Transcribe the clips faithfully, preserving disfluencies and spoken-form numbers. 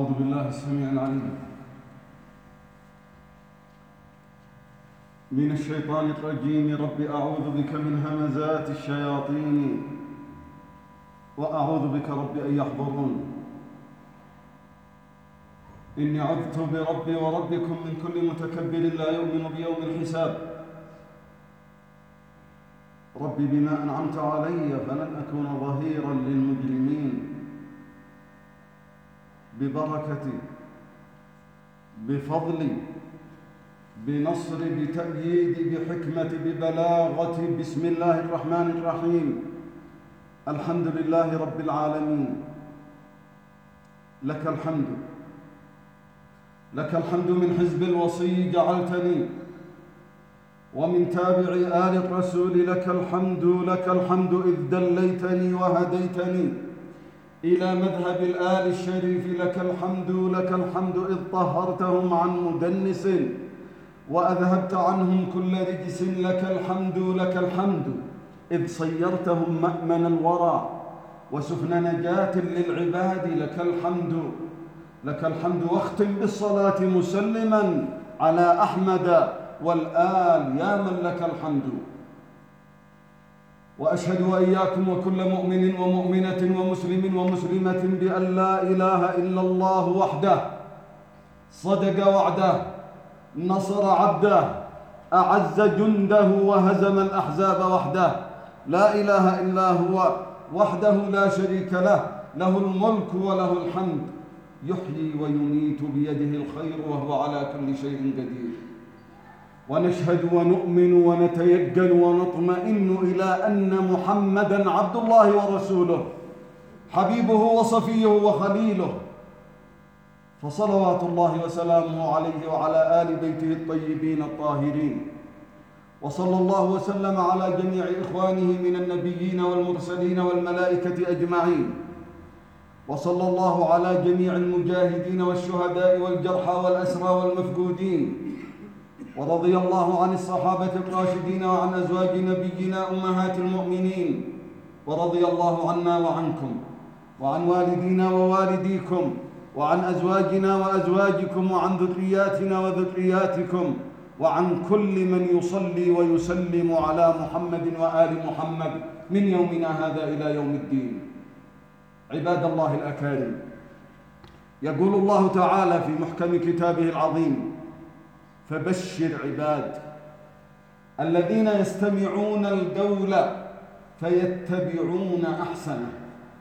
أعوذ بالله السميع العليم من الشيطان الرجيم. رب أعوذ بك من همزات الشياطين وأعوذ بك رب أن يحضرون. إني عذت بربي وربكم من كل متكبر لا يؤمن بيوم الحساب. ربي بما أنعمت علي فلن أكون ظهيرا للمجرمين، ببركتي بفضلي بنصري بتأييدي بحكمتي ببلاغتي. بسم الله الرحمن الرحيم. الحمد لله رب العالمين. لك الحمد لك الحمد من حزب الوصي جعلتني، ومن تابع آل الرسول لك الحمد لك الحمد إذ دليتني وهديتني إلى مذهب الآل الشريف. لك الحمد لك الحمد إذ طهرتهم عن مدنس وأذهبت عنهم كل رجس. لك الحمد لك الحمد إذ صيرتهم مأمن الورى وسفن نجاة للعباد. لك الحمد لك الحمد. واختم بالصلاة مسلما على أحمد والآل يا من لك الحمد. وأشهد وإياكم وكل مؤمن ومؤمنة ومسلم ومسلمة بأن لا إله إلا الله وحده صدق وعده نصر عبده أعز جنده وهزم الأحزاب وحده. لا إله إلا هو وحده لا شريك له، له الملك وله الحمد، يحيي ويميت بيده الخير وهو على كل شيء قدير. ونشهد ونؤمن ونتيقن ونطمئن إلى أن محمدًا عبد الله ورسوله، حبيبه وصفيه وخليله، فصلوات الله وسلامه عليه وعلى آل بيته الطيبين الطاهرين. وصلى الله وسلم على جميع إخوانه من النبيين والمرسلين والملائكة أجمعين. وصلى الله على جميع المجاهدين والشهداء والجرحى والأسرى والمفقودين. ورضي الله عن الصحابة الراشدين وعن أزواج نبينا أمهات المؤمنين. ورضي الله عنا وعنكم وعن والدينا ووالديكم وعن أزواجنا وأزواجكم وعن ذرياتنا وذرياتكم وعن كل من يصلي ويسلم على محمد وآل محمد من يومنا هذا إلى يوم الدين. عباد الله الأكارم، يقول الله تعالى في محكم كتابه العظيم: فبشر عباد الذين يستمعون القول فيتبعون أحسنه.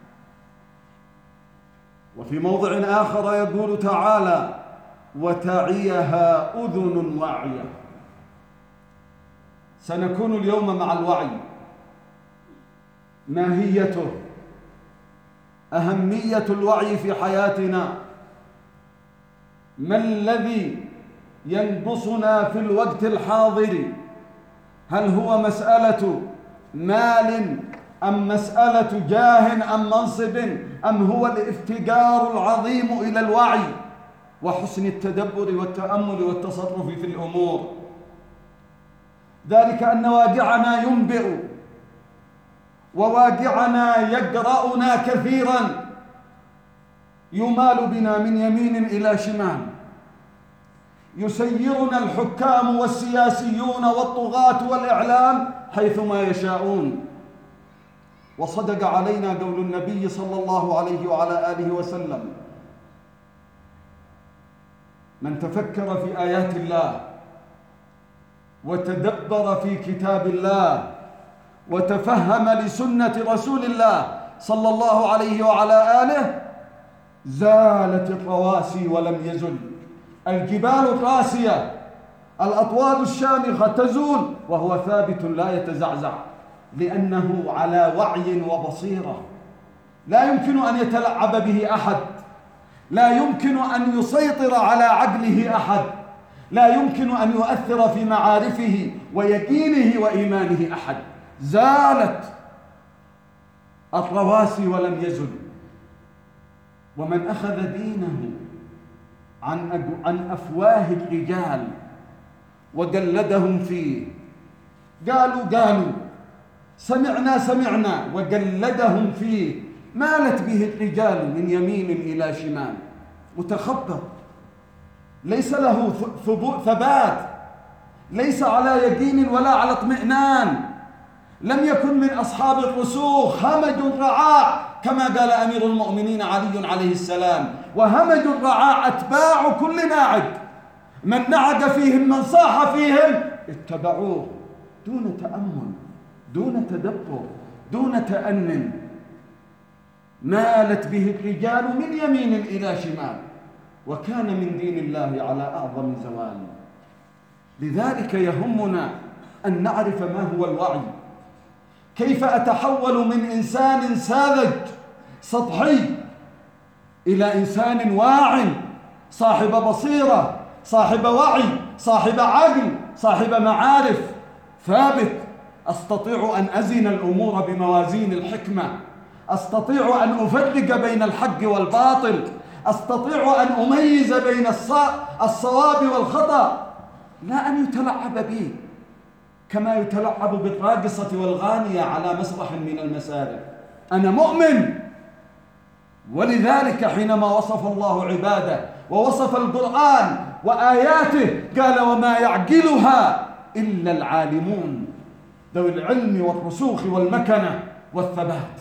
وفي موضع آخر يقول تعالى: وتعيها أذن واعية. سنكون اليوم مع الوعي، ماهيته، أهمية الوعي في حياتنا، ما الذي ينقصنا في الوقت الحاضر؟ هل هو مسألة مال أم مسألة جاه أم منصب أم هو الافتقار العظيم إلى الوعي وحسن التدبر والتأمل والتصرف في الأمور؟ ذلك أن واقعنا ينبئ، وواقعنا يقرأنا كثيرا، يمال بنا من يمين إلى شمال، يسيرنا الحكام والسياسيون والطغاة والإعلام حيثما يشاءون. وصدق علينا قول النبي صلى الله عليه وعلى آله وسلم: من تفكر في آيات الله وتدبر في كتاب الله وتفهم لسنة رسول الله صلى الله عليه وعلى آله زالت الرواسي ولم يزل. الجبال الراسية، الأطوال الشامخة تزول وهو ثابت لا يتزعزع، لأنه على وعي وبصيرة. لا يمكن أن يتلعب به أحد، لا يمكن أن يسيطر على عقله أحد، لا يمكن أن يؤثر في معارفه ويقينه وإيمانه أحد. زالت الرواسي ولم يزل. ومن أخذ دينه عن عن أفواه الرجال وقلدهم فيه، قالوا قالوا سمعنا سمعنا وقلدهم فيه، مالت به الرجال من يمين إلى شمال. متخبط، ليس له ثبات، ليس على يقين ولا على اطمئنان، لم يكن من أصحاب الرسوخ، همج رعاع كما قال أمير المؤمنين علي عليه السلام: وهمج الرعاع أتباع كل ناعق، من نعق فيهم من صاح فيهم اتبعوه، دون تأمل، دون تدبر، دون تأنن، مالت به الرجال من يمين إلى شمال، وكان من دين الله على أعظم زوال. لذلك يهمنا أن نعرف ما هو الوعي، كيف أتحول من إنسان ساذج سطحي إلى إنسان واع صاحب بصيرة، صاحب وعي، صاحب عقل، صاحب معارف ثابت، أستطيع أن أزن الأمور بموازين الحكمة، أستطيع أن أفرق بين الحق والباطل، أستطيع أن أميز بين الصواب والخطأ، لا أن يتلعب بي كما يتلعب بالراقصة والغانية على مسرح من المسارح. أنا مؤمن. ولذلك حينما وصف الله عباده ووصف القرآن وآياته قال: وما يعقلها إلا العالمون ذوي العلم والرسوخ والمكنة والثبات.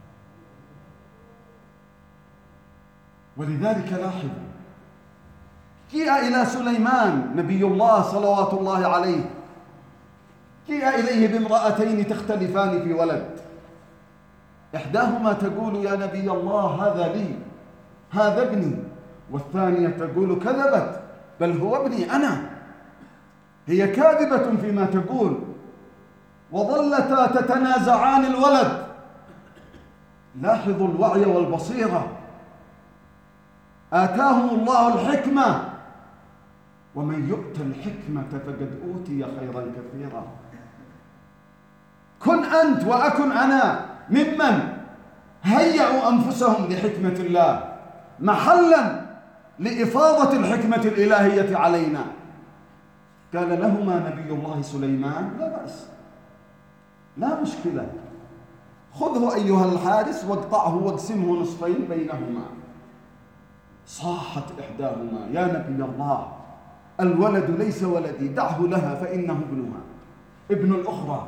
ولذلك لاحظوا، جيء إلى سليمان نبي الله صلوات الله عليه، جيء إليه بامرأتين تختلفان في ولد، إحداهما تقول: يا نبي الله هذا لي، هذا ابني، والثانية تقول: كذبت، بل هو ابني أنا. هي كاذبة فيما تقول، وظلتا تتنازعان الولد. لاحظوا الوعي والبصيرة، آتاهم الله الحكمة، ومن يؤت الحكمة فقد أوتي خيرا كثيرا. كن أنت وأكن أنا ممن هيئوا أنفسهم لحكمة الله، محلا لإفاضة الحكمة الإلهية علينا. قال لهما نبي الله سليمان: لا بأس، لا مشكلة، خذه أيها الحارس واقطعه واقسمه نصفين بينهما. صاحت إحداهما: يا نبي الله، الولد ليس ولدي، دعه لها فإنه ابنها، ابن الأخرى.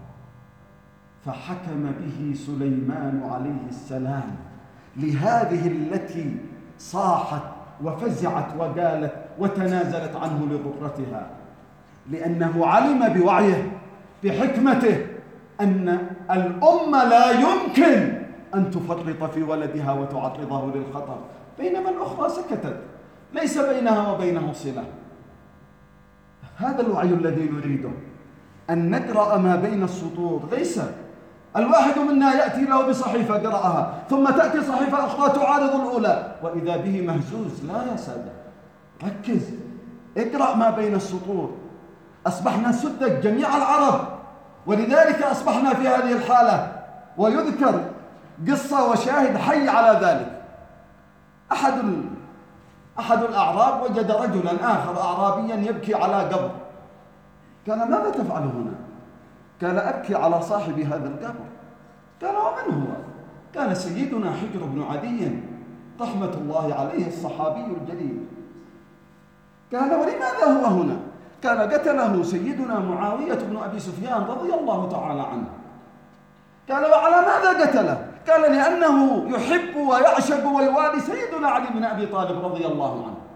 فحكم به سليمان عليه السلام لهذه التي صاحت وفزعت وقالت وتنازلت عنه لضرتها، لأنه علم بوعيه بحكمته أن الأمة لا يمكن أن تفرط في ولدها وتعرضه للخطر، بينما الأخرى سكتت، ليس بينها وبينه صلة. هذا الوعي الذي نريده، أن نقرأ ما بين السطور. ليس الواحد منا يأتي له بصحيفة قرأها، ثم تأتي صحيفة أخرى تعارض الأولى، وإذا به مهزوز. لا يا سادة، ركز، اقرأ ما بين السطور. أصبحنا سذج جميع العرب، ولذلك أصبحنا في هذه الحالة. ويذكر قصة وشاهد حي على ذلك. أحد أحد الأعراب وجد رجلا آخر أعرابيا يبكي على قبر. قال: ماذا تفعل هنا؟ قال: أبكي على صاحب هذا القبر. قال: ومن هو؟ قال: سيدنا حجر بن عدي رحمة الله عليه الصحابي الجليل. قال: ولماذا هو هنا؟ قال: قتله سيدنا معاوية بن أبي سفيان رضي الله تعالى عنه. قال: وعلى ماذا قتله؟ قال: لأنه يحب ويعشق ويوالي سيدنا علي بن أبي طالب رضي الله عنه.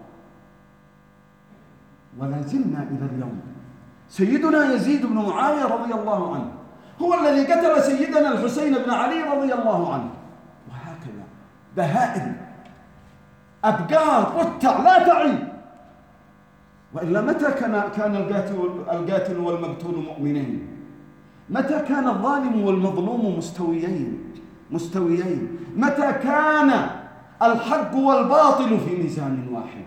ولا زلنا إلى اليوم سيدنا يزيد بن معاوية رضي الله عنه هو الذي قتل سيدنا الحسين بن علي رضي الله عنه. وهكذا بهائم، أبقار، رتع لا تعي. وإلا متى كان كان القاتل القاتل والمقتول مؤمنين؟ متى كان الظالم والمظلوم مستويين مستويين؟ متى كان الحق والباطل في ميزان واحد؟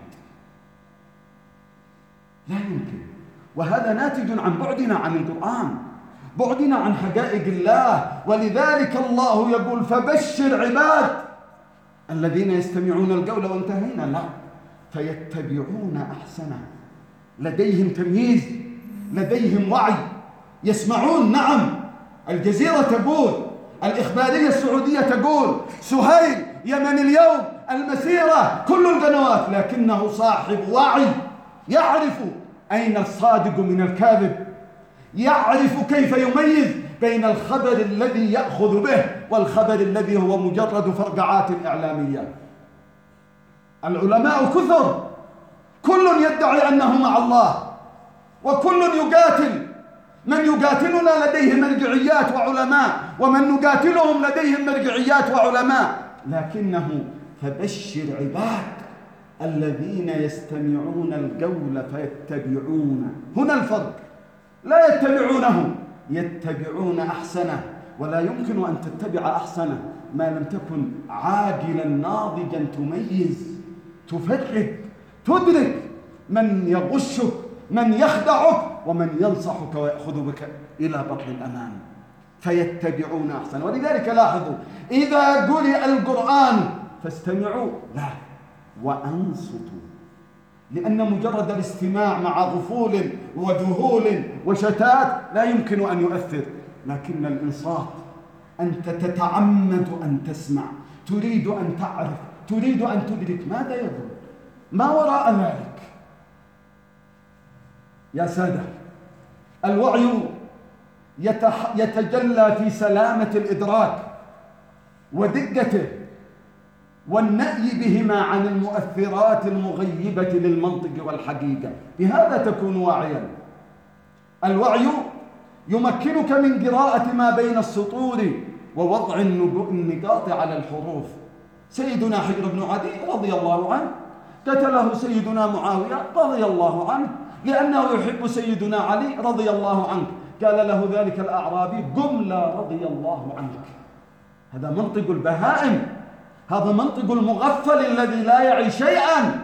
لا يمكن. وهذا ناتج عن بعدنا عن القرآن، بعدنا عن حقائق الله. ولذلك الله يقول: فبشر عباد الذين يستمعون القول. وانتهينا؟ لا، فيتبعون أحسنه. لديهم تمييز، لديهم وعي، يسمعون. نعم، الجزيرة تقول، الإخبارية السعودية تقول، سهيل يمن اليوم المسيرة كل القنوات، لكنه صاحب وعي، يعرف أين الصادق من الكاذب، يعرف كيف يميز بين الخبر الذي يأخذ به والخبر الذي هو مجرد فرقعات إعلامية. العلماء كثر، كل يدعي أنه مع الله، وكل يقاتل. من يقاتلنا لديه مرجعيات وعلماء، ومن نقاتلهم لديهم مرجعيات وعلماء، لكنه فبشر عباد الذين يستمعون القول فيتبعون. هنا الفرق، لا يتبعونه، يتبعون أحسنه. ولا يمكن أن تتبع أحسنه ما لم تكن عاقلا ناضجا، تميز، تفرق، تدرك من يغشك، من يخدعك، ومن ينصحك ويأخذ بك إلى بطن الأمان. فيتبعون أحسنه. ولذلك لاحظوا إذا قرئ القرآن فاستمعوا لا وأنصتوا، لأن مجرد الاستماع مع غفول وذهول وشتات لا يمكن أن يؤثر، لكن الإنصات أنت تتعمد أن تسمع، تريد أن تعرف، تريد أن تدرك ماذا يقول، ما وراء ذلك. يا سادة، الوعي يتح... يتجلى في سلامة الإدراك ودقته والنأي بهما عن المؤثرات المغيبة للمنطق والحقيقة. بهذا تكون واعيا. الوعي يمكنك من قراءة ما بين السطور ووضع النقاط على الحروف. سيدنا حجر بن عدي رضي الله عنه قتله سيدنا معاوية رضي الله عنه لأنه يحب سيدنا علي رضي الله عنه. قال له ذلك الأعرابي: قم لا رضي الله عنك. هذا منطق البهائم، هذا منطق المغفل الذي لا يعي شيئا.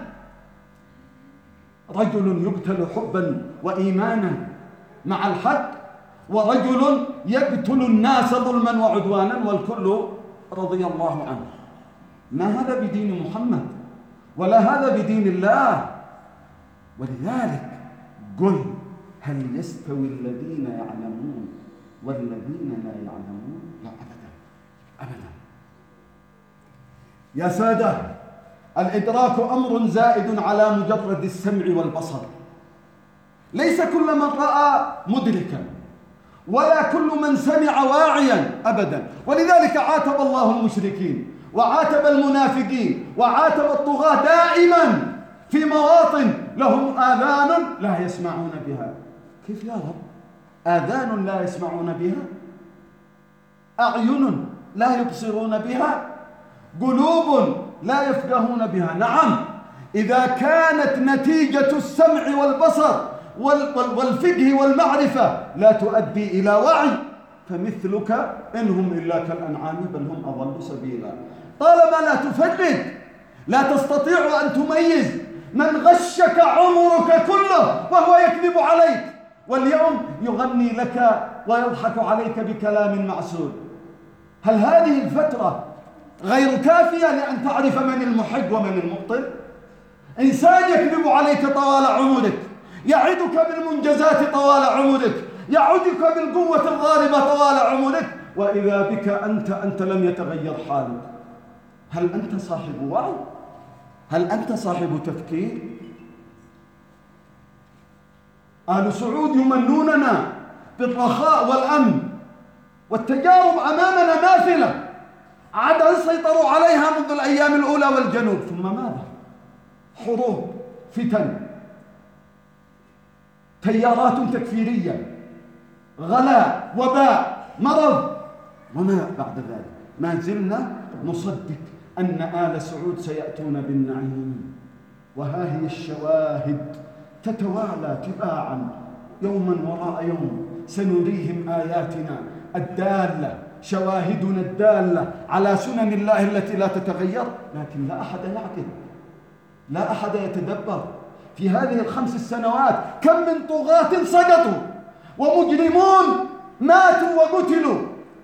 رجل يقتل حبا وإيمانا مع الحق، ورجل يقتل الناس ظلما وعدوانا والكل رضي الله عنه. ما هذا بدين محمد ولا هذا بدين الله. ولذلك قل هل يستوي الذين يعلمون والذين لا يعلمون؟ لا أبدا أبدا. يا سادة، الإدراك أمر زائد على مجرد السمع والبصر. ليس كل من رأى مدركا، ولا كل من سمع واعيا أبدا. ولذلك عاتب الله المشركين وعاتب المنافقين وعاتب الطغاة دائما في مواطن لهم آذان لا يسمعون بها. كيف يا رب؟ آذان لا يسمعون بها، أعين لا يبصرون بها، قلوب لا يفقهون بها. نعم، إذا كانت نتيجة السمع والبصر والفقه والمعرفة لا تؤدي إلى وعي فمثلك إنهم إلا كالأنعام بل هم أضل سبيلا. طالما لا تفرق، لا تستطيع أن تميز، من غشك عمرك كله وهو يكذب عليك، واليوم يغني لك ويضحك عليك بكلام معسول. هل هذه الفترة غير كافية لأن تعرف من المحق ومن المبطل؟ إنسان يكذب عليك طوال عمرك، يعدك بالمنجزات طوال عمرك، يعدك بالقوة الغالبة طوال عمرك، وإذا بك أنت أنت لم يتغير حالك. هل أنت صاحب وعي؟ هل أنت صاحب تفكير؟ آل سعود يمنوننا بالرخاء والأمن، والتجارب أمامنا ماثلة عاد سيطروا عليها منذ الأيام الأولى والجنوب. ثم ماذا؟ حروب، فتن، تيارات تكفيرية، غلاء، وباء، مرض، وما بعد ذلك. ما زلنا نصدق أن آل سعود سيأتون بالنعيم، وها هي الشواهد تتوالى تباعا يوما وراء يوم. سنريهم آياتنا الدالة، شواهدنا الدالة على سنن الله التي لا تتغير، لكن لا أحد يعقل، لا أحد يتدبر. في هذه الخمس السنوات كم من طغاة سقطوا ومجرمون ماتوا وقتلوا،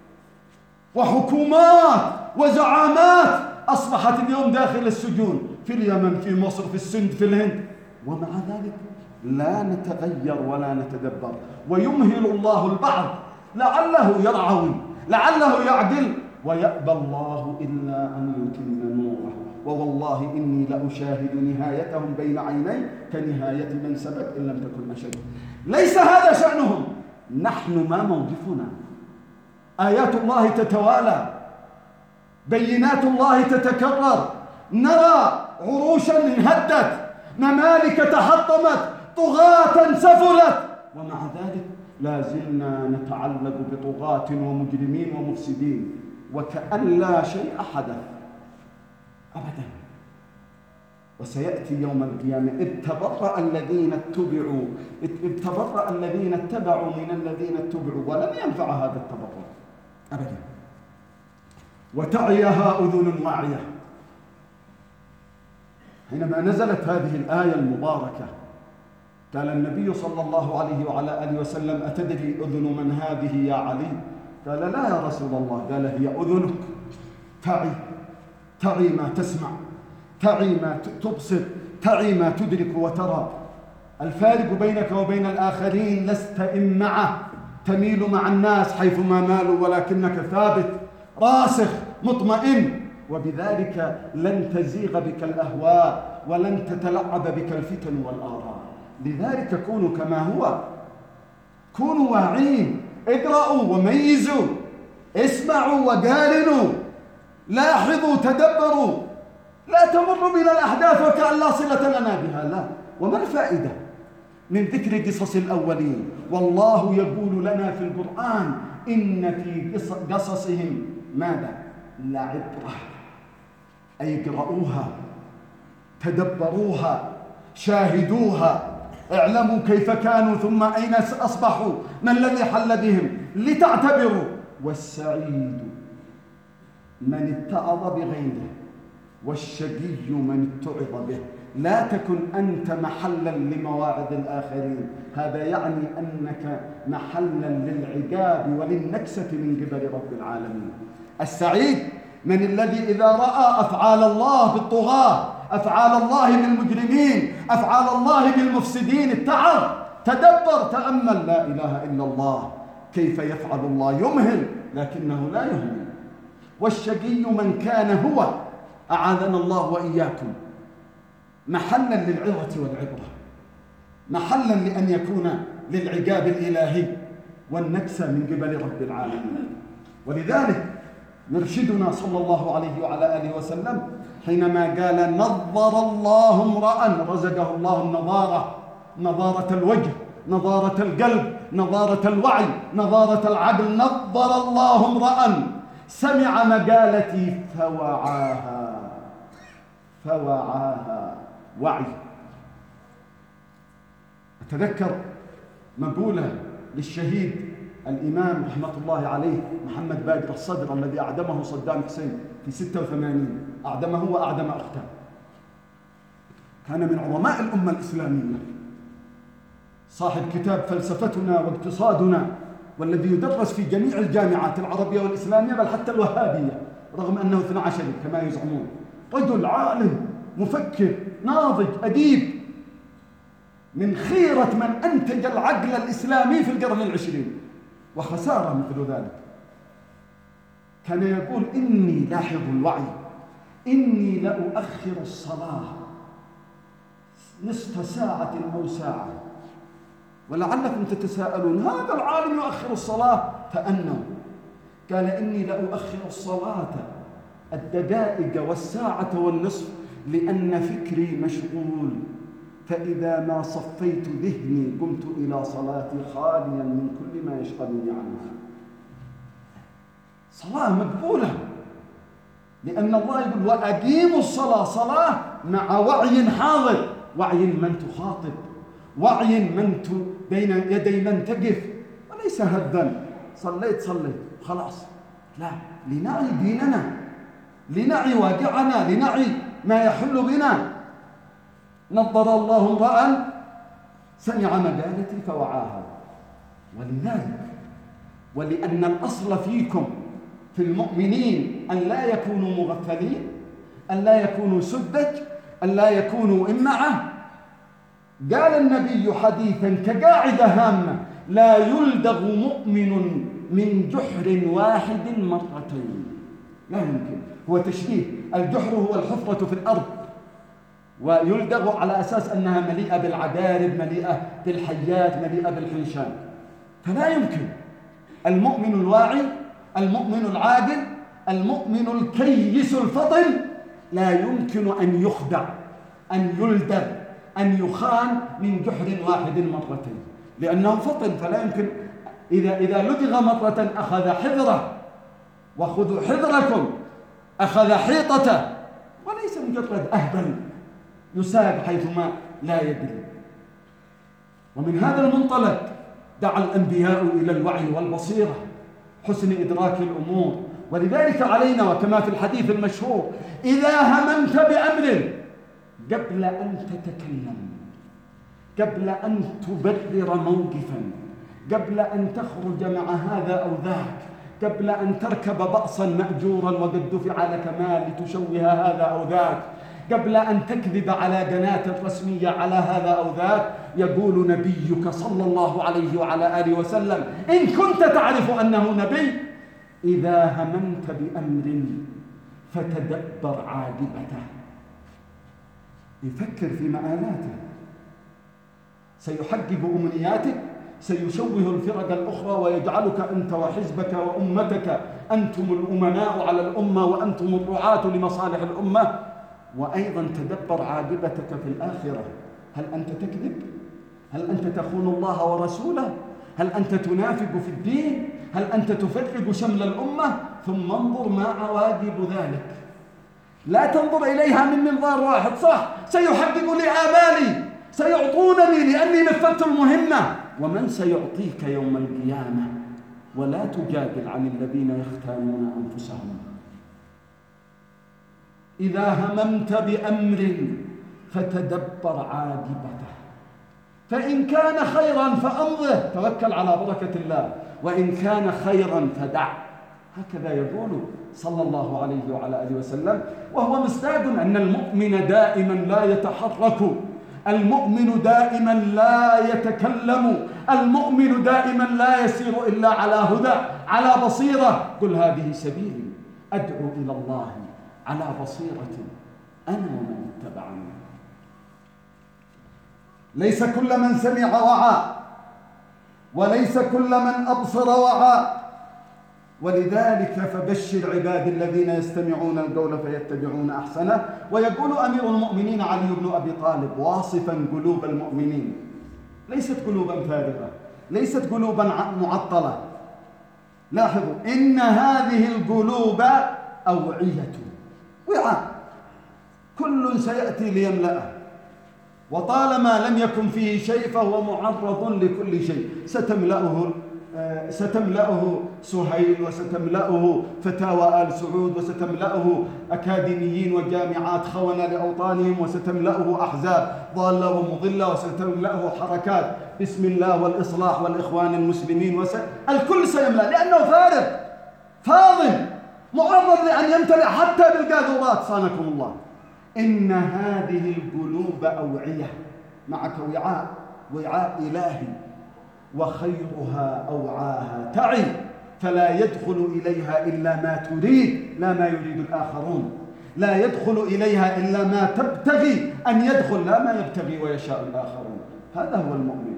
وحكومات وزعامات أصبحت اليوم داخل السجون، في اليمن، في مصر، في السند، في الهند، ومع ذلك لا نتغير ولا نتدبر. ويمهل الله البعض لعله يرعوي، لعله يعدل، ويأبى الله إلا أن يتم نوره ووالله إني لأشاهد نهايتهم بين عيني كنهاية من سبق إن لم تكن أشد. ليس هذا شأنهم، نحن ما موقفنا؟ آيات الله تتوالى، بينات الله تتكرر، نرى عروشا انهدت، ممالك تحطمت، طغاة سفلت، ومع ذلك لا زلنا نتعلق بطغاة ومجرمين ومفسدين وكأن لا شيء حدث أبدا. وسيأتي يوم القيامة إذ تبرأ الذين اتبعوا إذ تبرأ الذين اتبعوا من الذين اتبعوا ولم ينفع هذا التبرؤ أبدا. وتعيها أذن واعية. حينما نزلت هذه الآية المباركة قال النبي صلى الله عليه وعلى آله وسلم: أتدري أذن من هذه يا علي؟ قال: لا يا رسول الله. قال: هي أذنك، تعي تعي ما تسمع، تعي ما تبصر، تعي ما تدرك وترى. الفارق بينك وبين الآخرين لست إمعة تميل مع الناس حيثما مالوا، ولكنك ثابت راسخ مطمئن، وبذلك لن تزيغ بك الأهواء ولن تتلعب بك الفتن والآراء. لذلك كونوا كما هو، كونوا واعين، اقرأوا وميزوا، اسمعوا وقارنوا، لاحظوا تدبروا، لا تمر بنا الأحداث وكأن لا صلة لنا بها. لا. وما الفائدة من ذكر قصص الأولين؟ والله يقول لنا في القرآن: إن في قصصهم ماذا؟ لعبرة. أي اقرأوها، تدبروها، شاهدوها، اعلموا كيف كانوا ثم أين أصبحوا، ما الذي حل بهم، لتعتبروا. والسعيد من اتعظ بغيره، والشقي من اتعظ به. لا تكن أنت محلا لمواعظ الآخرين، هذا يعني أنك محلا للعقاب وللنكسة من قبل رب العالمين. السعيد من الذي إذا رأى أفعال الله بالطغاة، أفعال الله بالمجرمين، أفعال الله بالمفسدين اتعظ، تدبر، تأمل: لا إله إلا الله، كيف يفعل الله، يمهل لكنه لا يهمل. والشقي من كان هو، أعاذنا الله وإياكم، محلا للعظة والعبرة، محلا لأن يكون للعقاب الإلهي والنكسة من قبل رب العالمين. ولذلك يرشدنا صلى الله عليه وعلى آله وسلم حينما قال: نظر الله امرأ رزقه الله النظارة، نظارة الوجه، نظارة القلب، نظارة الوعي، نظارة العقل. نظر الله امرأ سمع مقالتي فوعاها، فوعاها، وعي. أتذكر مقولة للشهيد الإمام رحمة الله عليه محمد باقر الصدر الذي أعدمه صدام حسين في ستة وثمانين، أعدمه وأعدم أخته. كان من عظماء الأمة الإسلامية، صاحب كتاب فلسفتنا واقتصادنا، والذي يدرس في جميع الجامعات العربية والإسلامية بل حتى الوهابية، رغم أنه اثنا عشري كما يزعمون. رجل عالم، مفكر، ناضج، أديب، من خيرة من أنتج العقل الإسلامي في القرن العشرين، وخسارة مثل ذلك. كان يقول: إني، لاحظ الوعي، إني لأؤخر الصلاة نصف ساعة أو ساعة. ولعلكم تتساءلون: هذا العالم يؤخر الصلاة؟ تأنوا. قال: إني لأؤخر الصلاة الدقائق والساعة والنصف لأن فكري مشغول، فإذا ما صفيت ذهني قمت إلى صلاتي خاليا من كل ما يشغلني عنها. صلاة مقبولة، لأن الله يقول: وأقيموا الصلاة، صلاة مع وعي حاضر، وعي من تخاطب، وعي من بين يدي من تقف، وليس هذا صليت صليت خلاص. لا، لنعي ديننا، لنعي واقعنا، لنعي ما يحل بنا. نظر الله امرأ سمع مقالتي فوعاها. ولذلك ولأن الأصل فيكم في المؤمنين أن لا يكونوا مغفلين، أن لا يكونوا سذج، أن لا يكونوا إمعة، قال النبي حديثا كقاعدة هامة: لا يلدغ مؤمن من جحر واحد مرتين. لا يمكن. هو تشبيه. الجحر هو الحفرة في الأرض، ويلدغ على أساس أنها مليئة بالعقارب، مليئة بالحيات، مليئة بالحنشان، فلا يمكن. المؤمن الواعي، المؤمن العاقل، المؤمن الكيس الفطن لا يمكن أن يخدع، أن يلدغ، أن يخان من جحر واحد مرتين، لأنه فطن. فلا يمكن. إذا إذا لدغ مرة أخذ حذره، وخذوا حذركم، أخذ حيطته، وليس مجرد أهبل يساب حيثما لا يدري. ومن هذا المنطلق دعا الأنبياء إلى الوعي والبصيرة، حسن إدراك الأمور. ولذلك علينا، وكما في الحديث المشهور، إذا هممت بأمر قبل أن تتكلم، قبل أن تبرر موقفا، قبل أن تخرج مع هذا أو ذاك، قبل أن تركب بأسا مأجورا وقد دفع لك مال لتشوه هذا أو ذاك، قبل أن تكذب على قناة رسمية على هذا أو ذاك، يقول نبيك صلى الله عليه وعلى آله وسلم إن كنت تعرف أنه نبي: إذا هممت بأمر فتدبر عاقبته. يفكر في مآلاته، سيحقق أمنياتك، سيشوه الفرق الأخرى ويجعلك أنت وحزبك وأمتك أنتم الأمناء على الأمة وأنتم الرعاة لمصالح الأمة. وأيضا تدبر عاقبتك في الآخرة. هل أنت تكذب؟ هل أنت تخون الله ورسوله؟ هل أنت تنافق في الدين؟ هل أنت تفرق شمل الأمة؟ ثم انظر ما عواقب ذلك. لا تنظر إليها من منظار واحد. صح، سيحقق لي آمالي، سيعطونني لأني نفذت المهمة، ومن سيعطيك يوم القيامة؟ ولا تجادل عن الذين يختانون أنفسهم. إذا هممت بأمر فتدبر عاقبته، فإن كان خيرا فأمضه، توكل على بركة الله، وإن كان خيرا فدع. هكذا يقول صلى الله عليه وعلى آله وسلم. وهو مصداق أن المؤمن دائما لا يتحرك، المؤمن دائما لا يتكلم، المؤمن دائما لا يسير إلا على هدى، على بصيرة. قل هذه سبيلي أدعو إلى الله على بصيرة أنا ومن اتبعني. ليس كل من سمع وعى، وليس كل من أبصر وعى. ولذلك فبشر عبادي الذين يستمعون القول فيتبعون أحسنه. ويقول أمير المؤمنين علي بن أبي طالب واصفا قلوب المؤمنين: ليست قلوبا فارغة، ليست قلوبا معطلة. لاحظوا، إن هذه القلوب أوعية، وعاء، كل سيأتي ليملأه، وطالما لم يكن فيه شيء فهو معرض لكل شيء. ستملأه ستملأه سهيل، وستملأه فتاوى آل سعود، وستملأه أكاديميين وجامعات خونة لأوطانهم، وستملأه أحزاب ضالة ومضلة، وستملأه حركات بسم الله والإصلاح والإخوان المسلمين، وس... الكل سيملأ، لأنه فارغ فاضل معرض لأن يمتلئ حتى بالقاذورات. صانكم الله. إن هذه القلوب أوعية، معك وعاء، وعاء إلهي، وخيرها أوعاها تعي، فلا يدخل إليها إلا ما تريد لا ما يريد الآخرون، لا يدخل إليها إلا ما تبتغي أن يدخل لا ما يبتغي ويشاء الآخرون. هذا هو المؤمن.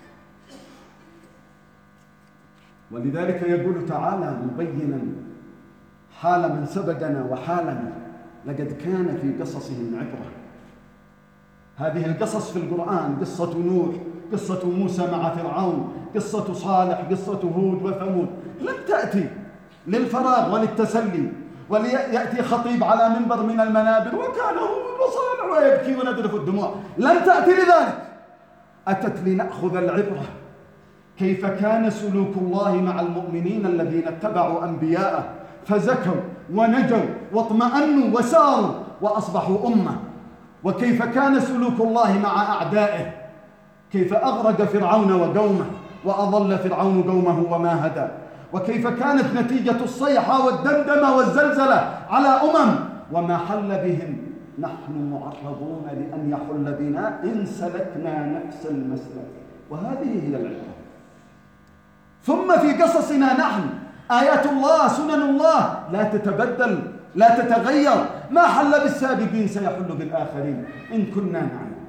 ولذلك يقول تعالى مبينا حال من سبقنا وحالنا: لقد كان في قصصهم عبرة. هذه القصص في القرآن: قصة نوح، قصة موسى مع فرعون، قصة صالح، قصة هود وثمود، لم تأتي للفراغ وللتسلي وليأتي خطيب على منبر من المنابر وكان هود وصالح ويبكي وندرف الدموع. لم تأتي لذلك، أتت لنأخذ العبرة. كيف كان سلوك الله مع المؤمنين الذين اتبعوا أنبياءه فزكوا ونجوا واطمأنوا وساروا وأصبحوا أمة. وكيف كان سلوك الله مع أعدائه، كيف أغرق فرعون وقومه وأضل فرعون قومه وما هدى. وكيف كانت نتيجة الصيحة والدمدمة والزلزلة على أمم وما حل بهم. نحن معرضون لأن يحل بنا إن سلكنا نفس المسلك، وهذه هي العبرة. ثم في قصصنا نحن آيات الله سنن الله لا تتبدل لا تتغير. ما حل بالسابقين سيحل بالآخرين إن كنا نعلم.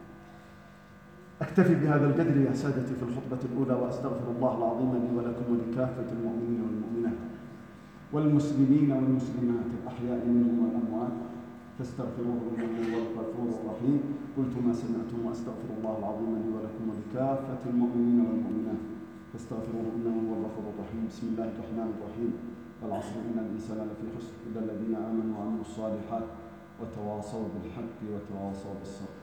أكتفي بهذا القدر يا سادتي في الخطبة الأولى، وأستغفر الله العظيم لي ولكم ولكافة المؤمنين والمؤمنات والمسلمين والمسلمات الأحياء منهم والأموات، فاستغفروه إنه هو الغفور الرحيم. قلت ما سمعتم وأستغفر الله العظيم لي ولكم ولكافة المؤمنين والمؤمنات فاستغفروه إنه هو الغفور الرحيم. بسم الله الرحمن الرحيم. والعصر إن الإنسان لفي خسر إلا الذين آمنوا وعملوا الصالحات وتواصوا بالحق وتواصوا بالصبر.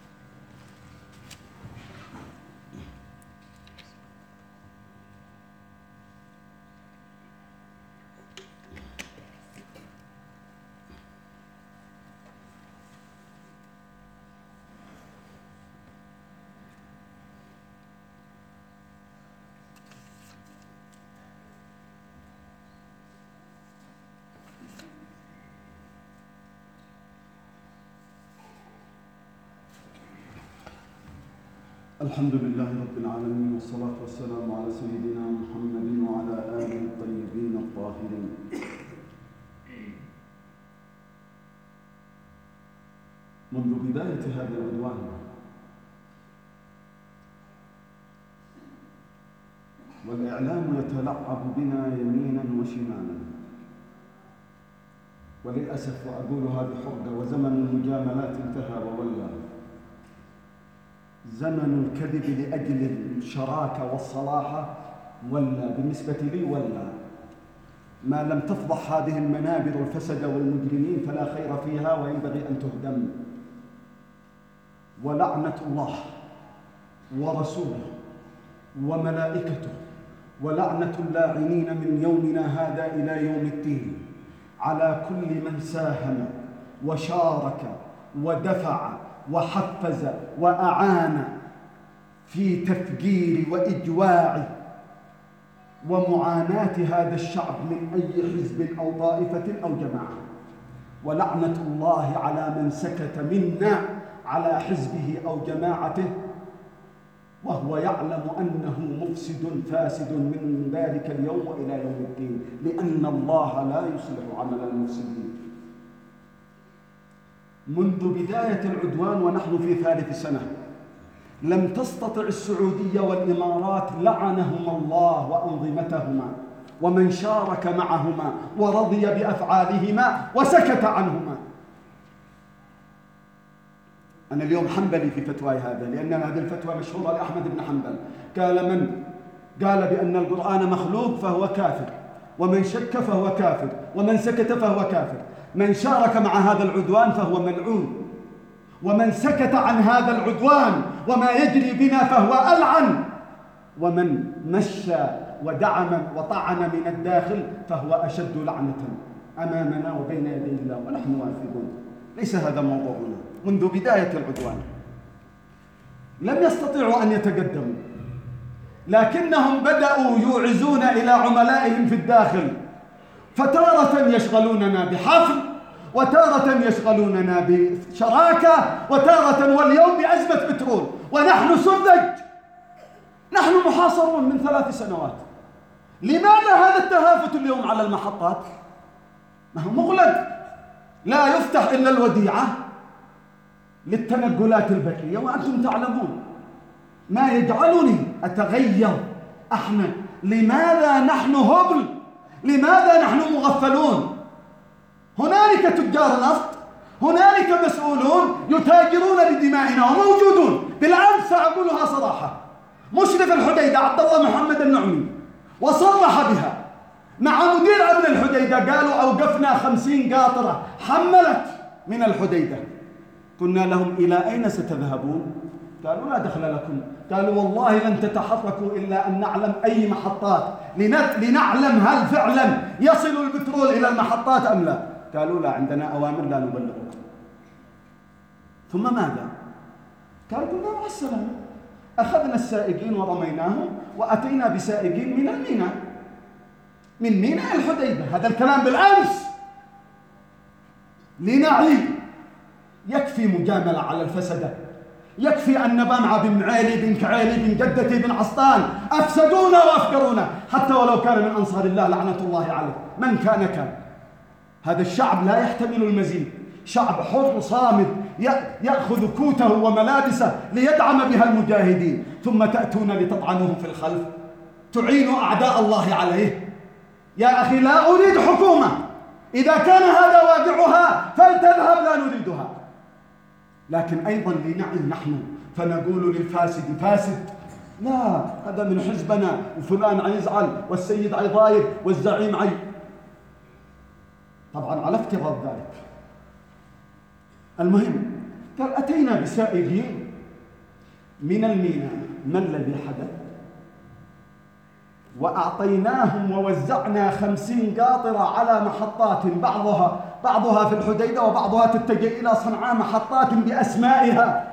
الحمد لله رب العالمين، والصلاة والسلام على سيدنا محمد وعلى آله الطيبين الطاهرين. منذ بداية هذا العدوان والإعلام يتلعب بنا يمينا وشمالا، وللأسف وأقولها بحرقة، وزمن المجاملات انتهى وولى. زمن الكذب لأجل الشراكة والصلاحة ولا بالنسبة لي ولا. ما لم تفضح هذه المنابر الفسد والمجرمين فلا خير فيها، وينبغي أن تهدم. ولعنة الله ورسوله وملائكته ولعنة اللاعنين من يومنا هذا إلى يوم الدين على كل من ساهم وشارك ودفع وحفز وأعان في تفجير وإجواع ومعاناة هذا الشعب من أي حزب أو طائفة أو جماعة. ولعنة الله على من سكت منا على حزبه أو جماعته وهو يعلم أنه مفسد فاسد من ذلك اليوم وإلى يوم الدين، لأن الله لا يصلح عمل المفسدين. منذ بداية العدوان ونحن في ثالث سنة لم تستطع السعودية والإمارات لعنهما الله وأنظمتهما ومن شارك معهما ورضي بأفعالهما وسكت عنهما. أنا اليوم حنبلي في فتواي هذا، لأن هذه الفتوى مشهورة لأحمد بن حنبل. قال من قال بأن القرآن مخلوق فهو كافر، ومن شك فهو كافر، ومن سكت فهو كافر. من شارك مع هذا العدوان فهو ملعون، ومن سكت عن هذا العدوان وما يجري بنا فهو ألعن، ومن مشى ودعم وطعن من الداخل فهو أشد لعنة أمامنا وبين يدي الله، ونحن واثقون. ليس هذا موضوعنا. منذ بداية العدوان لم يستطيعوا أن يتقدموا، لكنهم بدأوا يوعزون إلى عملائهم في الداخل، فتارة يشغلوننا بحفل، وتارة يشغلوننا بشراكة، وتارة واليوم بأزمة بترول، ونحن سذج. نحن محاصرون من ثلاث سنوات. لماذا هذا التهافت اليوم على المحطات؟ ما هو مغلق، لا يفتح إلا الوديعة للتنقلات البرية، وأنتم تعلمون ما يجعلني أتغير. احنا لماذا نحن هبل؟ لماذا نحن مغفلون؟ هنالك تجار نفط، هنالك مسؤولون يتاجرون بدمائنا وموجودون. بالأمس أقولها صراحة، مشرف الحديدة عبد الله محمد النعمي وصرح بها مع مدير أمن الحديدة، قالوا أوقفنا خمسين قاطرة حملت من الحديدة. قلنا لهم إلى أين ستذهبون؟ قالوا لا دخل لكم. قالوا والله لن تتحركوا إلا أن نعلم أي محطات، لنعلم هل فعلا يصل البترول إلى المحطات أم لا. قالوا لا، عندنا أوامر لا نبلغكم. ثم ماذا؟ قالوا قلنا مع السلامة. أخذنا السائقين ورميناهم، وأتينا بسائقين من الميناء، من ميناء الحديدة. هذا الكلام بالأمس. لنعي، يكفي مجاملة على الفسدة، يكفي أن نبامع بن معالي بن كعالي بن جدتي بن عسطان أفسدونا وأفكرونا، حتى ولو كان من أنصار الله لعنة الله عليه، من كان كان. هذا الشعب لا يحتمل المزيد، شعب حر صامد يأخذ كوته وملابسه ليدعم بها المجاهدين، ثم تأتون لتطعنوه في الخلف، تعينوا أعداء الله عليه. يا أخي لا أريد حكومة، إذا كان هذا واقعها فلتذهب، لا نريدها. لكن أيضا لنعي نحن فنقول للفاسد فاسد، لا هذا من حزبنا وفلان عيزعل والسيد عيضايب والزعيم عي. طبعا على افتراض ذلك. المهم قال أتينا بسائلين من الميناء، ما الذي حدث؟ وأعطيناهم ووزعنا خمسين قاطرة على محطات، بعضها بعضها في الحديدة وبعضها تتجه إلى صنعاء، محطات بأسمائها.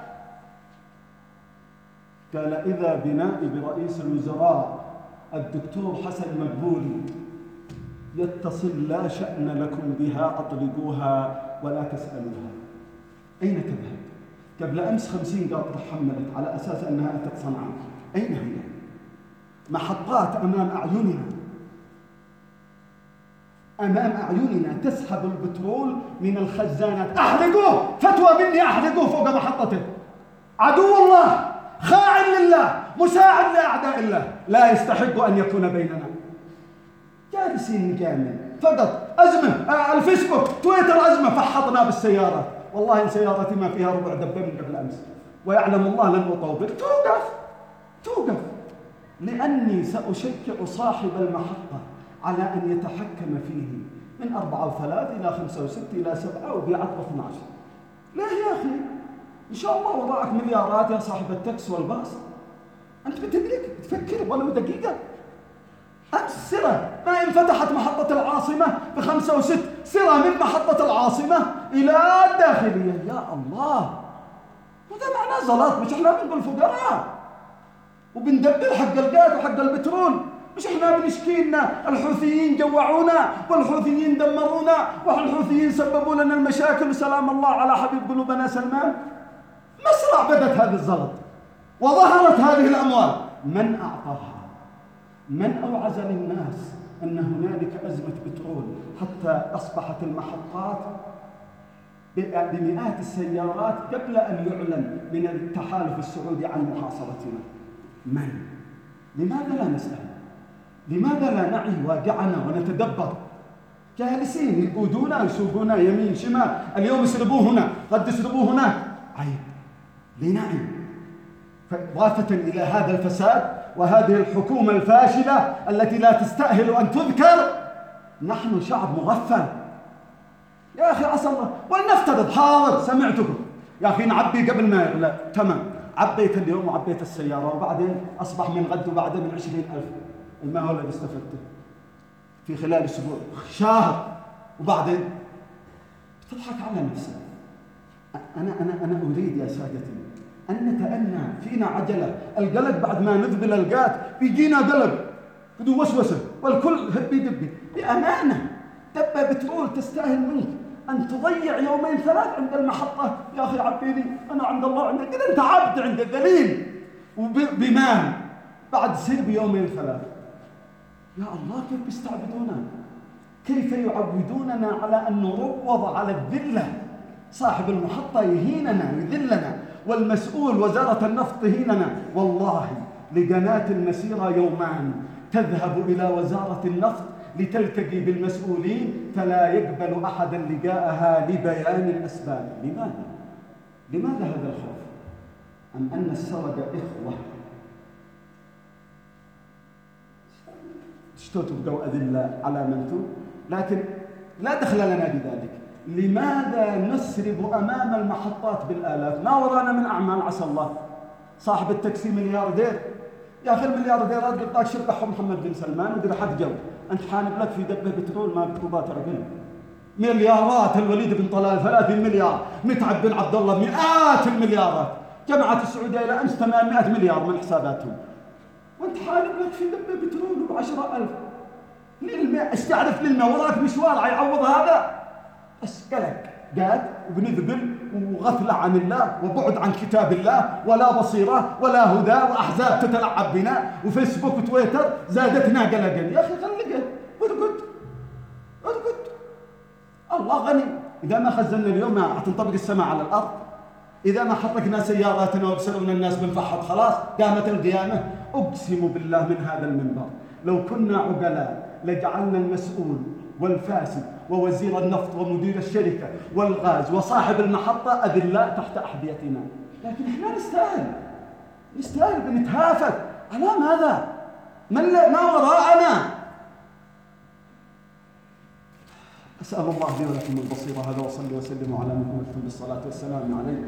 قال إذا بنائب رئيس الوزراء الدكتور حسن مقبولي يتصل، لا شأن لكم بها، أطلقوها ولا تسألوها. أين تذهب؟ قبل أمس خمسين قاطرة حملت على أساس أنها أتت صنعاء، أين هي؟ محطات أمام أعيننا، أمام أعيننا تسحب البترول من الخزانات. أحرقوه، فتوى مني أحرقوه فوق محطته. عدو الله، خاعن لله، مساعد لأعداء الله، لا يستحق أن يكون بيننا. جالسين نجامل فقط. أزمة، آه الفيسبوك تويتر أزمة، فحطنا بالسيارة. والله إن سيارتي ما فيها ربع دبة من قبل أمس، ويعلم الله لن أطوبك. توقف توقف لأني سأشجع صاحب المحطة على أن يتحكم فيه من أربعة وثلاث إلى خمسة وست إلى سبعة وبيعت باثنى عشر. ليه يا أخي؟ إن شاء الله وراءك مليارات يا صاحب التاكس والباص. أنت بتدرك تفكر ولو دقيقة؟ أمس سرة ما انفتحت محطة العاصمة بخمسة وست، سرة من محطة العاصمة إلى الداخلية. يا الله، وده معناه زلط. مش احنا بنقول فقراء وبندبر حق الغاز وحق البترول؟ مش احنا بنشكينا الحوثيين جوعونا والحوثيين دمرونا والحوثيين سببوا لنا المشاكل وسلام الله على حبيب قلوبنا سلمان؟ مسرع بدت هذا الزلط وظهرت هذه الأموال. من أعطاها؟ من أوعز للناس أن هنالك أزمة بترول حتى أصبحت المحطات بمئات السيارات قبل أن يعلن من التحالف السعودي عن محاصرتنا؟ من؟ لماذا لا نسأل؟ لماذا لا نعي واقعنا ونتدبر؟ جالسين يقودونا يسوقونا يمين شمال، اليوم يسربوه هنا، قد يسربوه هناك. عيب، لنعي. إضافة إلى هذا الفساد وهذه الحكومة الفاشلة التي لا تستأهل أن تذكر، نحن شعب مغفل. يا أخي عسى الله، ولنفترض حاضر سمعتكم يا أخي نعبي قبل ما يغلى، تمام، عبيت اليوم وعبيت السيارة وبعدين أصبح من غد وبعدين من عشرين ألف، ما هو الذي استفدته في خلال أسبوع شهر؟ وبعدين تضحك على نفسك. أنا أنا أنا أريد يا سادتي أن نتأنى، فينا عجلة، القلق بعد ما نذبل القات بيجينا قلق بدو وسوسة والكل هبي دبي. بأمانة دبة بترول تستاهل منك أن تضيع يومين ثلاث عند المحطة. يا أخي عبيني أنا عند الله عندك كذا، أنت عبد عند الذليل وبمال بعد سير بيومين ثلاث. يا الله كيف بيستعبدونا، كيف يعودوننا على أن نروض على الذلة. صاحب المحطة يهيننا يذلنا، والمسؤول وزارة النفط تهيننا. والله لقناة المسيرة يومان تذهب إلى وزارة النفط لتلتقي بالمسؤولين، فلا يقبل أحدا لقاءها لبيان الأسباب. لماذا؟ لماذا هذا الخوف؟ أم أن السرقة إخوة تشتوتوا بقوا أذلة على منتو؟ لكن لا دخل لنا بذلك. لماذا نسرب أمام المحطات بالآلاف؟ ما ورانا من أعمال عسى الله. صاحب التاكسي ملياردير، يا أخي المليارديرات قطاك شربحهم محمد بن سلمان ودير حد جو، أنت حانب لك في دبة بترول ما بتقضى تعقل. مليارات الوليد بن طلال ثلاثين مليار، متعب بن عبد الله مئات المليارات، جمعت السعودية إلى أمس ثمانمائة مليار من حساباتهم، وأنت حانب لك في دبة بترول بعشرة ألف. للماء ايش تعرف للماء؟ وراك مشوار عيعوض هذا؟ أسألك قاد وبنذبل وغفلة عن الله وبعد عن كتاب الله، ولا بصيرة ولا هدى، وأحزاب تتلعب بنا، وفيسبوك وتويتر زادتنا قلقا. يا أخي خلقه ارقد ارقد، الله غني. إذا ما خزنا اليوم ما تنطبق السماء على الأرض، إذا ما حركنا سياراتنا وبسرنا الناس بنفحط خلاص قامت القيامة. أقسم بالله من هذا المنبر لو كنا عقلاء لجعلنا المسؤول والفاسد ووزير النفط ومدير الشركة والغاز وصاحب المحطة أذلاء تحت أحذيتنا، لكن إحنا نستاهل نستاهل بنتهافت على ماذا؟ ما وراءنا. أسأل الله لي ولكم البصيرة. هذا وصلي وسلم على محمد بالصلاة والسلام عليه.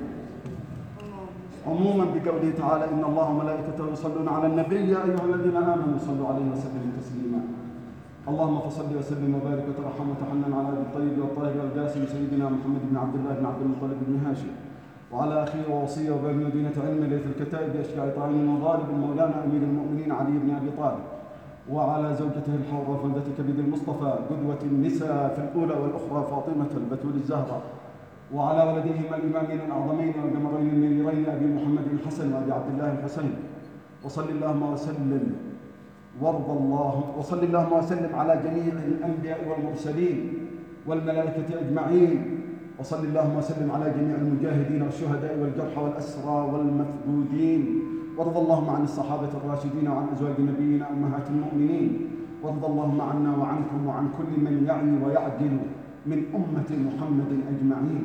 عموما بقوله تعالى إن الله وملائكته يصلون على النبي يا أيها الذين آمنوا صلوا عليه وسلموا تسليما. اللهم فصل وسلم وبارك وترحم وتحنن على ابي الطيب والطاهر والجاسم سيدنا محمد بن عبد الله بن عبد المطلب بن هاشم، وعلى اخيه ووصيه وباب مدينه علم ليث الكتائب اشجع طاعون وغالب مولانا امير المؤمنين علي بن ابي طالب، وعلى زوجته الحوراء فلدة كبد المصطفى قدوة النساء في الاولى والاخرى فاطمه البتول الزهراء، وعلى ولديهما الامامين الاعظمين والقمرين النيرين ابي محمد الحسن وابي عبد الله الحسين. وصل اللهم وسلم وارض الله وصل اللهم وسلم على جميع الأنبياء والمرسلين والملائكة أجمعين. وصل اللهم وسلم على جميع المجاهدين والشهداء والجرحى والأسرى والمفقودين. وارض اللهم عن الصحابة الراشدين وعن أزواج نبينا أمهات المؤمنين. وارض اللهم عنا وعنكم وعن كل من يعي ويعدل من أمة محمد أجمعين.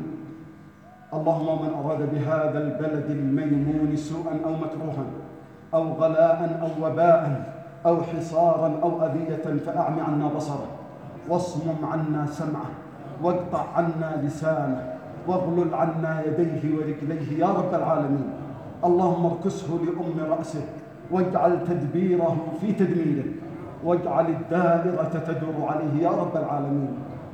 اللهم من أراد بهذا البلد الميمون سوءا أو مكروها أو غلاء أو وباء أو حصارا أو أذية فأعم عنا بصره، واصمم عنا سمعه، واقطع عنا لسانه، واغلل عنا يديه ورجليه يا رب العالمين. اللهم اركسه لأم رأسه، واجعل تدبيره في تدميره، واجعل الدائرة تدور عليه يا رب العالمين.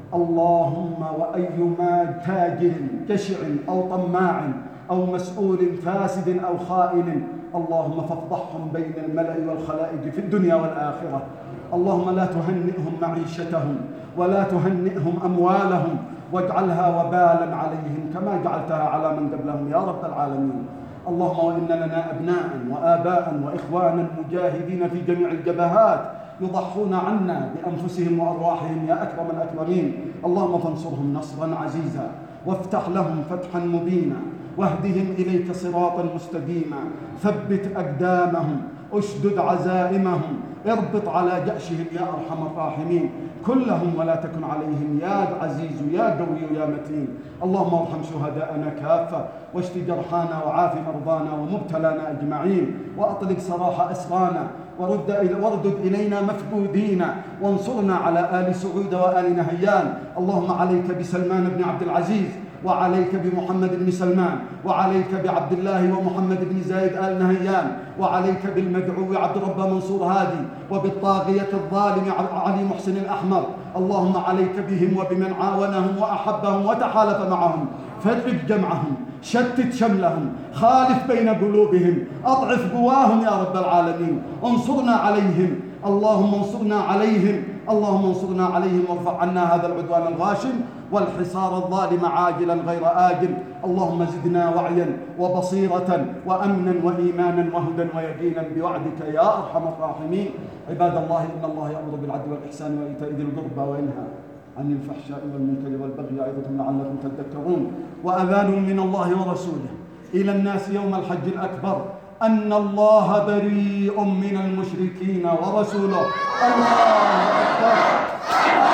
اللهم وأيما تاجر جشع أو طماع أو مسؤول فاسد أو خائن اللهم فافضحهم بين الملأ والخلائق في الدنيا والآخرة. اللهم لا تهنئهم معيشتهم ولا تهنئهم أموالهم، واجعلها وبالا عليهم كما جعلتها على من قبلهم يا رب العالمين. اللهم وإن لنا أبناء وآباء وإخوانا مجاهدين في جميع الجبهات يضحون عنا بأنفسهم وأرواحهم يا أكرم الأكرمين. اللهم فانصرهم نصرا عزيزا، وافتح لهم فتحا مبينا، واهدهم إليك صراطا مستقيما، ثبت أقدامهم، اشدد عزائمهم، اربط على جأشهم يا أرحم الراحمين. كلهم ولا تكن عليهم يا عزيز يا قوي يا متين. اللهم ارحم شهداءنا كافة، واشف جرحانا وعاف مرضانا ومبتلانا أجمعين، وأطلق سراح أسرانا، ورد واردد إلينا مفقودينا، وانصرنا على آل سعود وآل نهيان. اللهم عليك بسلمان بن عبد العزيز، وعليك بمحمد بن سلمان، وعليك بعبد الله ومحمد بن زايد آل نهيان، وعليك بالمدعو عبد رب منصور هادي، وبالطاغية الظالم علي محسن الأحمر. اللهم عليك بهم وبمن عاونهم وأحبهم وتحالف معهم، فرق جمعهم، شتت شملهم، خالف بين قلوبهم، أضعف قواهم يا رب العالمين. انصرنا عليهم، اللهم انصرنا عليهم، اللهم انصرنا عليهم، وارفع عنا هذا العدوان الغاشم والحصار الظالم عاجلا غير آجل. اللهم زدنا وعيا وبصيرة وأمنا وإيمانا وهدى ويقينا بوعدك يا أرحم الراحمين. عباد الله، إن الله يأمر بالعدل والإحسان وإيتاء ذي القربى وينهى عن الفحشاء والمنكر والبغي يعظكم لعلكم تذكرون. وأذان من الله ورسوله إلى الناس يوم الحج الأكبر أن الله بريء من المشركين ورسوله. الله أكبر.